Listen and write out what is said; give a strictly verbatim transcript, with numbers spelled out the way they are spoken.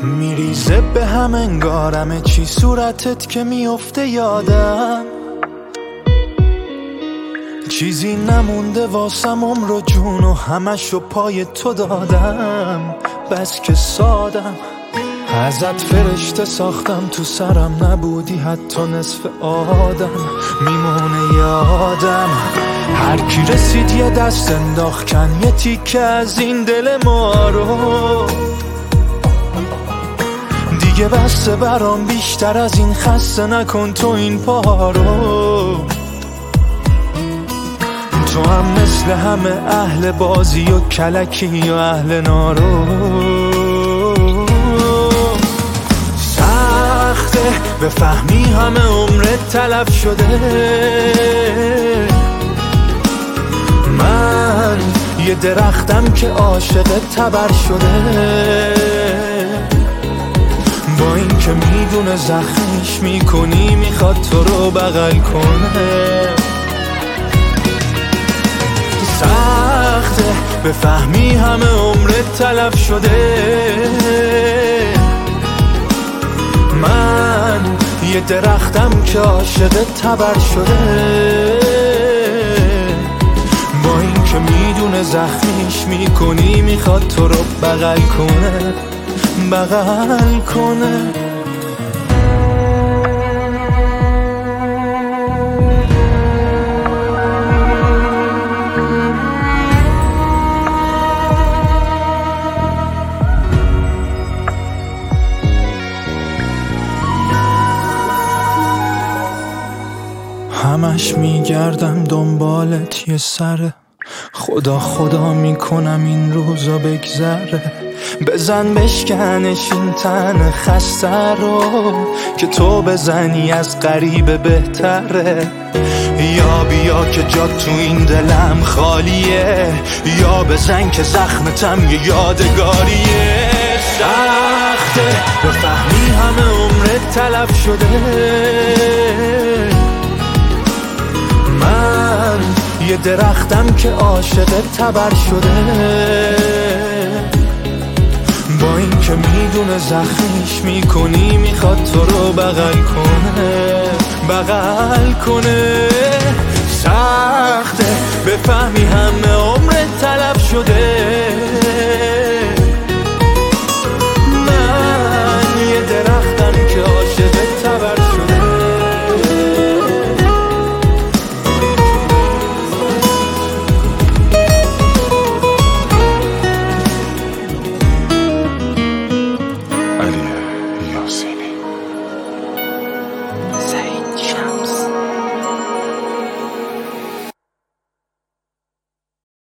میریزه به هم انگارمه چی صورتت که میفته یادم، چیزی نمونده واسم عمر و جون و همشو پای تو دادم. بس که سادم ازت فرشته ساختم، تو سرم نبودی حتی نصف آدم. میمونه یادم هر کی رسید یه دست انداخت کن یه تیکه از این دل ما رو. دیگه بسته برام بیشتر از این، خسته نکن تو این پا رو. تو هم مثل همه اهل بازی و کلکی و اهل نارو. سخته بفهمی همه عمرت تلف شده، من یه درختم که عاشق تبر شده. با این که میدونه زخمش میکنی میخواد تو رو بغل کنه. سخته بفهمی همه عمرت تلف شده، من یه درختم که عاشق تبر شده. با این که میدونه زخمیش میکنی میخواد تو رو بغل کنه، بغل کنه. همش میگردم دنبالت یه سره، خدا خدا میکنم این روزا بگذره. بزن بشکنش این تن خسته رو، که تو بزنی از غریبه بهتره. یا بیا که جا تو این دلم خالیه، یا بزن که زخمتم یه یادگاریه. سخته بفهمی همه عمرت تلف شده، من یه درختم که عاشق تبر شده. با این که میدونه زخمیش میکنی میخواد تو رو بغل کنه، بغل کنه. سخته بفهمی همه عمرت تلف شده،